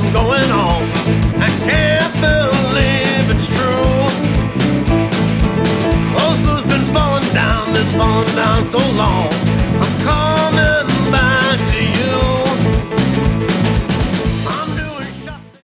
going on. I can't believe it's true. Those blues been falling down so long. I'm coming